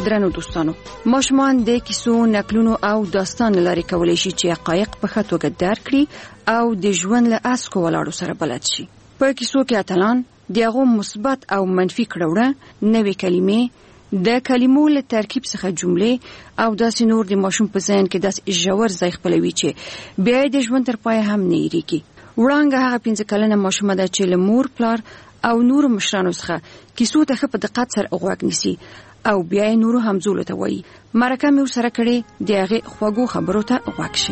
درنو دوستانو، ماشومان د کیسو، نکلونو او داستان لاري کولای شي چې حقایق په ښه توګه درک کړي او د ژوند له اسکو ولاړو سره بلد شي. په کیسو کې اتلان دغه مثبت او منفي کړهونه، نوې کلمې، د کلمو له ترکیب څخه جملې او داسې نور د ماشوم په ذهن کې داسې ژور ځای خپلوي چې بیا د ژوند تر پای هم نه هېرېږي. وړانګه هغه 15 کلنه ماشومه ده چې له مور، پلار او نورو مشرانو څخه کیسو ته ښه په دقت سره غوږ نیسي او بیا یې نورو همزولو ته وایي. مرکه مې ورسره کړې، د هغې خوږو خبرو ته غوږ شئ.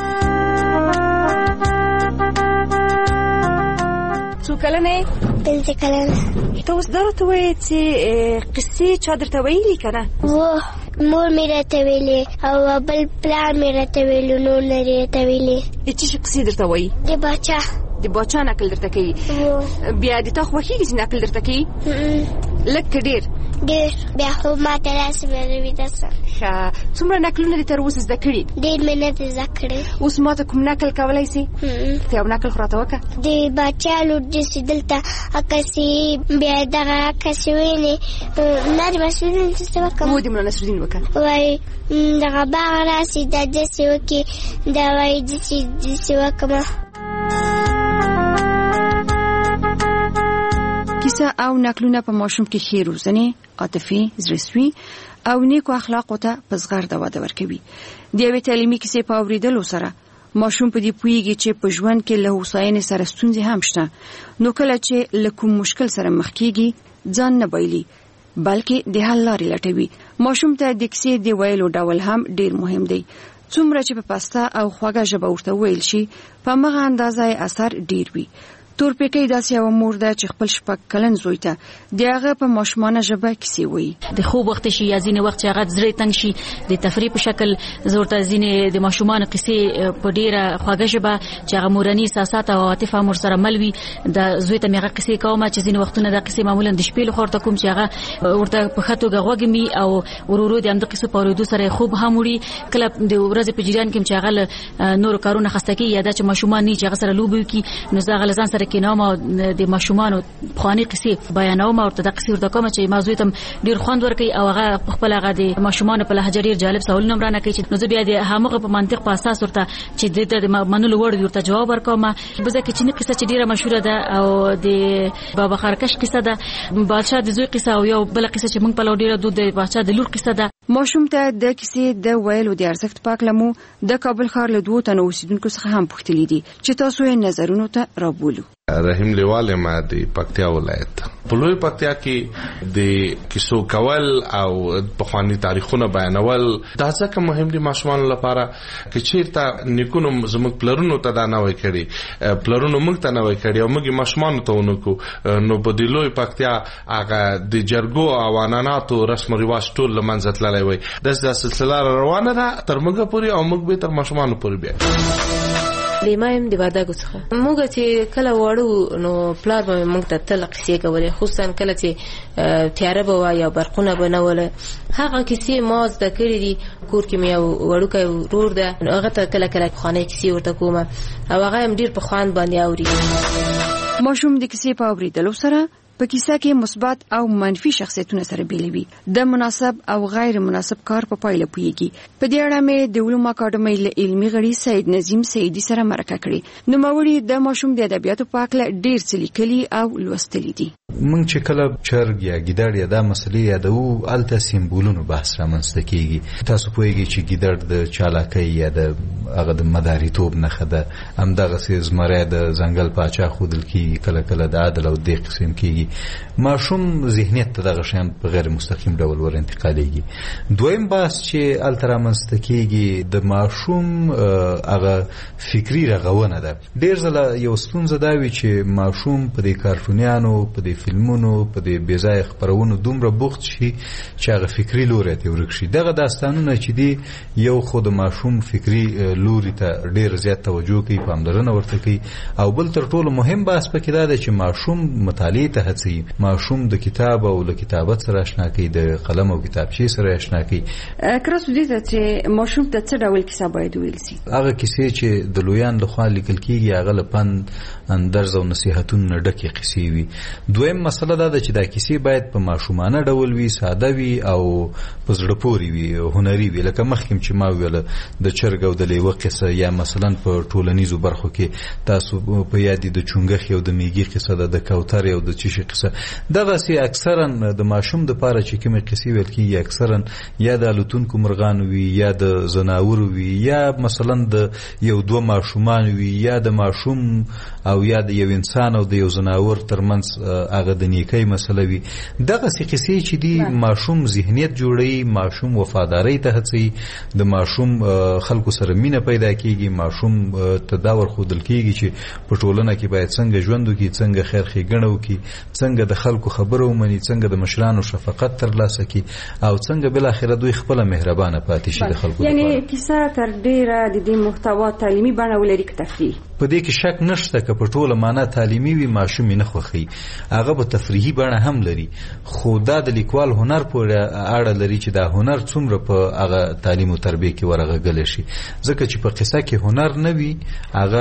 څو کلنه یې؟ 15 کلنه. ته اوس دا راته وایې چې قصې چا درته ویلي که نه؟ مور مې راته ویلې او بل پلار مې راته ویلو، نور نه راته ویلې. څه شي قصې درته وایي؟ د باچا نکل درته کوي. بیا د تا خوښېږي چې نکل درته کوي؟ لږ که ډېر؟ ډېر. بیا خو ما ته داسې ویده سم. ښه، څومره نکلونه دې تر اوسه زده کړي؟ ډېر مې نه دي زده کړي. اوس ما ته کوم نکل کولی سي؟ ته یو نکل خو راته وکړه. د باچا لور داسې دلته عکسې، بیا دغه عکسې وینې نه د نصرالدین څه وکړم؟ د ملا نصرالدین وکړه. وایي دغه باغ راسي دا داسې وکړي، دا وایي داسې وکړم. کیسه او نکلونه په ماشوم کې ښې روزنې، عاطفي، زړهسوي او نیکو اخلاقو ته په زغرده وده ورکوي. د یوې تعلیمي کیسې په اورېدلو سره ماشوم په دې پوهېږي چې په ژوند کې له هوساینې سره ستونزې هم شته، نو کله چې له کوم مشکل سره مخ کېږي ځان نه بایلي بلکې د حل لارې لټوي. ماشوم ته د کیسې د ویلو ډول هم ډېر مهم دی. څومره چې په پسته او خوږه ژبه ورته ویل شي، په همغه اندازه یې اثر ډېر وي. تورپیکۍ داسې یوه مور ده چې خپل 6 کلن زوی ته د هغه په ماشومانه ژبه کیسې وایي. د خوب وخت شي یا ځینې وخت چې هغه زړه تنګ شي، د تفریح په شکل زه ورته ځینې د ماشومانو کیسې په ډېره خوږه ژبه چې هغه مورني احساسات او عاطف هم ورسره مل وي، د زوی ته مې هغه کیسې کوم چې ځینې وختونه دا کیسې معمولا د شپې لخوا ورته کوم چې هغه ورته په ښه توګه غوږ مي او ورو د همدغه کیسو په اورېدو سره خوب هم وړي. کله د ورځې په جریان کې چې هغه نورو کارونه خسته کېږي یا دا چې ماشومان نه چې هغه سره لوبې وکړي، نو زه هغه له ځان سره کېنوم او د ماشومانو پخواني قصې بیانوم او ورته د قصې ورته کوم چې موضوع ته ډېر خوند ورکوي او هغه خپل هغه د ماشومانو په لهجه ډېر جالب سوالونه رانه کوي چې نو زه بیا د همغه په منطق په اساس ورته چې د منلو وړ ورته جواب ورکوم. بزه کې چینی قصه چې ډېره مشهوره ده او د بابا خرکش قصه ده، بادشاه د زوی قصه او یو بل قصه چې موږ په لور ډېره د بادشاه د لور قصه ده. ماشوم ته د کیسې د ویلو د ارزښت په اړه مو د کابل ښار له 2 تنو اوسیدونکو څخه هم پوښتلي دي چې تاسو یې نظرونو ته رابولو. رحیم لیوال ما د پکتیا ولایت په لوی پکتیا کې د کیسو کول او پخوانی تاریخونه بیانول دا ځکه مهم دي ماشومان لپاره چې چیرته نیکونو زموږ پلرونو ته دا نه وای کړي، پلرونو موږ ته نه وای کړي او موږ ماشومان ته ونکو. نو په د لوی پکتیا هغه د جرګو او عنعناتو رسم او رواج ټول لمنځه تللی وای. د سلسله روانه ده تر موږ پورې او موږ به تر ماشومان پورې بیا لیمایم د وردګو څخه. موږ چې کله وړو نو پلار به موږ ته تل قصې کولې، خصوصا کله چې تیاره به وای یا برقونه به نه وله. هغه کیسې ما زده کړې دي. کور کې مې یو وړوکی ورور ده، هغه ته کله کله پخوانۍ کیسې ورته کوم او هغه هم ډېر په خوند باندې اوري. ماشوم د کیسې په اورېدلو سره په کیسه کې مثبت او منفي شخصیتونه سره بیلوي، د مناسب او غیر مناسب کار په پایله پوهیږي. په دې اړه مې د علومو اکاډمۍ له علمي غړي سید نظیم سیدی سره مرکه کړې. نوموړي د ماشوم د ادبیاتو په اړه ډېر څه لیکلي او لوستلي دي. موږ چې کله چرګ یا ګیدړ یا دا مسلې یادوو، هلته سیمبولونو بحث رامنځته کېږي. تاسو پوهېږئ چې ګیدړ د چالاکۍ یا د هغه د مداریتوب نښه ده، همدغسې زمری د ځنګل پاچا ښودل کېږي، کله کله د عدل او دې قسم کېږي. ماشوم ذهنیت ته دغه شیان په غیر مستقیم ډول ور انتقالېږي. دویم بحث چې هلته رامنځته کېږي د ماشوم هغه فکري رغونه ده. ډېر ځله یو ستونزه دا وي چې ماشوم په دې کارټونیانو، په دې فلمونو، په دې بېځایه خپرونو دومره بوخت شي چې هغه فکري لوری ته ورک شي. دغه داستانونه چې دي یو خو د ماشوم فکري لوري ته ډېر زیات توجه کوي، پاملرنه ورته کوي، او بل تر ټولو مهم بحث پکې دا دی چې ماشوم مطالعې ته هڅوي، ماشوم د کتاب او له کتابت سره اشنا کوي، د قلم او کتابچې سره اشنا کوي. کراسو دې ته چې ماشوم ته څه ډول کیسه باید ویل شي؟ هغه کیسې چې د لویان لخوا لیکل کېږي هغه له پند، اندرز او نصیحتونو نه ډکې قصې وي. دویم مسله دا ده چې دا کیسې باید په ماشومانه ډول وي، ساده وي او په زړه پورې وي، هنري وي. لکه مخکې چې ما ویله د چرګ او د لیوه قصه، یا مثلا په ټولنیزو برخو کې تاسو په یاد دي د چونګښ او د میږي قصه ده، د کوترې او د چیشي قصه. دغسې اکثرا د ماشوم دپاره چې کومې قصې ویل کېږي اکثرا یا د الوتونکو مرغانو وي، یا د ځناورو وي، یا مثلا د یو دوه ماشومان وي، یا د ماشوم او یا د یو انسان او د یو ځناور ترمنځ هغه د نیکۍ مسله وي. دغسې قصې چې دي ماشوم ذهنیت جوړوي، ماشوم وفادارۍ ته هڅوي، د ماشوم خلکو سره مینه پیدا کېږي، ماشوم ته دا ورښودل کېږي چې په ټولنه کې باید څنګه ژوند وکړي، څنګه خیر ښېګڼه وکړي، څنګه د خلکو خبره ومني، څنګه د مشرانو شفقت ترلاسه کړي، او څنګه بالاخره دوی خپله مهربانه پاتې شي د خلکو لپاره. یعنې کیسه تر ډېره د دې محتوا تعلیمي بڼه ولري که تفریح؟ په دې کې شک نشته که په ټوله معنا تعلیمي وي ماشوم یې نه خوښوي، هغه به تفریحي بڼه هم لري، خو دا د لیکوال هنر پورې اړه لري چې دا هنر څومره په هغه تعلیم او تربیه کې ورغږلی شي. ځکه چې په قصه کې هنر نه وي هغه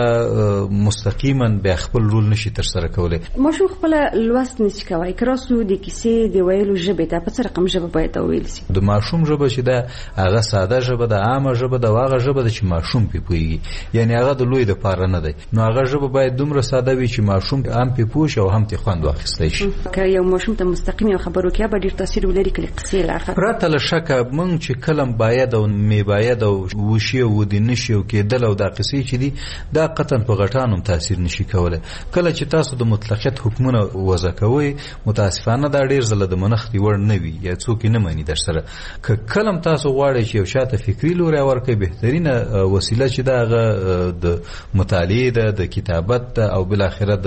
مستقیما بیا خپل رول نشي ترسره کولی. ماشوم خپله لوست نشي کولی، که راسو د کیسې د ویلو ژبې ته په څه رقم ژبه باید وویل شي؟ د ماشوم ژبه چې ده هغه ساده ژبه ده، عامه ژبه ده، او هغه ژبه ده چې ماشوم پې پوهېږي، یعنې هغه د لوی دپاره نه دی. نو هغه ژبه باید دومره ساده وي چې ماشوم هم پې پوه شي او هم ترې خوند واخیستی شي. که یو ماشوم ته مستقیم یو خبر وکړي به ډېر تاثیر ولري که قصې له اړخه پرته له شکه موږ چې کلم باید او می باید او وشي او ودې نشي او کېدل او دا قصې چې دي دا قطعا په غټانو هم تاثیر نشي کولی. کله چې تاسو د مطلقیت حکمونه وضع کوئ متاسفانه دا ډېر ځله د منښتې وړ نه وي یا څوک یې نه مني در سره. که کلم تاسو غواړئ چې یو شاته فکري لوری ورکړئ، بهترینه وسیله چې ده هغه د مطالعې ده، د کتابت ده، او بالاخره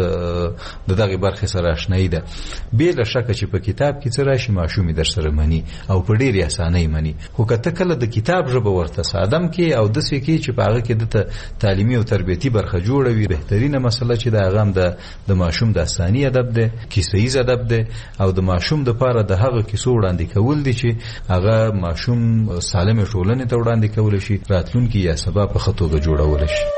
د دغې برخې سره اشنایي ده. بې له شکه چې په کتاب کې څه راشي ماشوم یې در سره مني او په ډېرې اسانۍ مني. خو که ته کله د کتاب ژبه ورته سادم کې او داسې کې چې په هغه کې دته تعلیمي او تربیتي برخه جوړه وي، بهترینه مسله چې ده هغه هم د ماشوم داستاني ادب دی، کیسه ییز ادب دی، او د ماشوم دپاره د هغه کیسو وړاندې کول دي چې هغه ماشوم سالمې ټولنې ته وړاندې کولی شي، راتلونکي یا سبا په ښه توګه جوړولی شي.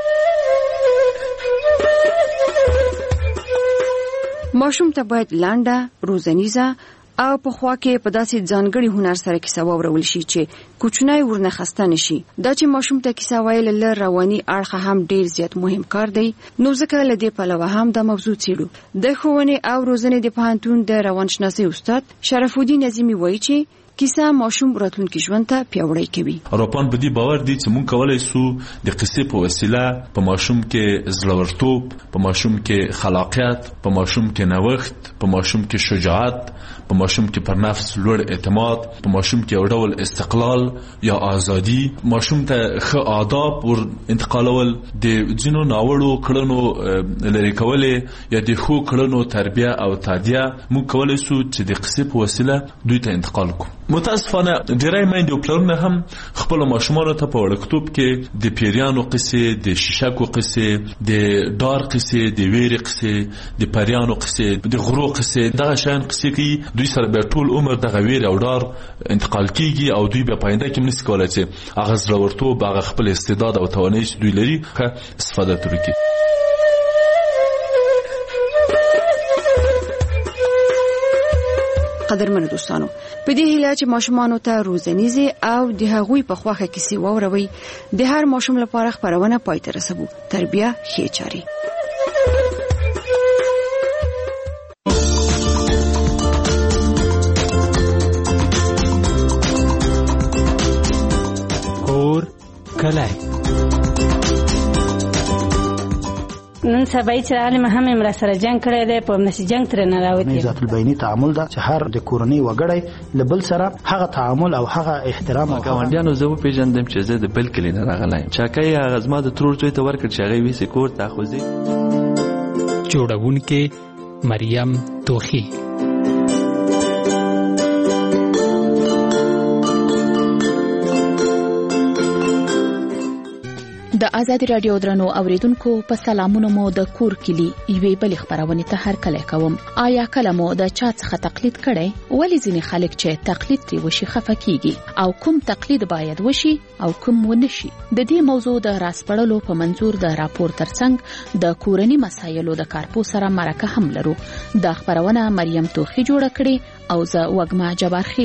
ماشوم ته باید لنډه، روزنیزه او په خوا کې په داسې ځانګړي هنر سره کیسه واورول شي چې کوچنی ورنه خسته نشي. دا چې ماشوم ته کیسه ویل له رواني اړخه هم ډیر زیات مهم کار دی. نو ځکه له دې پلوه هم د موضوع څېړو. د ښوونې او روزنې د پوهنتون د روانشناسۍ استاد شرف الدین نظیمي وایي چې کیسه ماشوم راتلونکي ژوند ته پیاوړی کوي. اروپان په دې باور دي چې موږ کولای شو د قصې په وسیله په ماشوم کې زړورتوب، په ماشوم کې خلاقیت، په ماشوم کې نوښت، په ماشوم کې شجاعت، په ماشوم کې پر نفس لوړ اعتماد، په ماشوم کې یو ډول استقلال یا ازادي، ماشوم ته ښه آداب ور انتقالول، د ځینو ناوړو کړنو لرې کولې یا د ښو کړنو تربیه او تعدیه موږ کولای شو چې د قصې په وسیله دوی ته انتقال کړو. متاسفانه ډېری میندې او پلرونه هم خپلو ماشومانو ته په وړکتوب کې د پیریانو قصې، د شیشکو قصې، د ډار قصې، د ویرې قصې، د پریانو قصې، د غرو قصې، دغه شیان قصې کوي. دوی سره بیا ټول عمر دغه ویرې او ډار انتقال کېږي او دوی بیا په آینده کې نشي کولی چې هغه زړورتوب، هغه خپل استعداد او توانایي چې دوی لري ښه استفاده ترې کړي. قدرمنو دوستانو، په دې هیله چې ماشومانو ته روزنیزې او د هغوی په خواخه کیسې واوروي، د هر ماشوم لپاره خپرونه پای ته رسوو. تربیه ښې چارې. کور کلی نن سبا چې عالم هم امر سره جنگ کړی دی، په نشي جنگ تر نه راوتی. ذات البینی تعامل دا چې هر د کورنۍ وګړی لبل سره هغه تعامل او هغه احترام او ګاونډیانو زه پیژندم چې زه د بل کلی نه راغلی چاکای هغه زما د ترور ځای ته ورکړ چې هغه ویسې کور ته خوځي. جوړونکې مریم توخی. د ازادي رادیو درنو اوریدونکو په سلامونو مو د کور کلی یوې بل خبرونه ته هر کله کوم. آیا کله مو د چا څخه تقلید کړي؟ ولی ځینې خلک چې تقلید کوي وشي خفه کیږي او کوم تقلید باید وشي او کوم ونشي؟ د دې موضوع د راسپړلو په منظور د راپور ترڅنګ د کورنی مسایلو د کارپو سره مرکه هم لرو. د خبرونه مریم توخی جوړ کړي او زه وګما جبار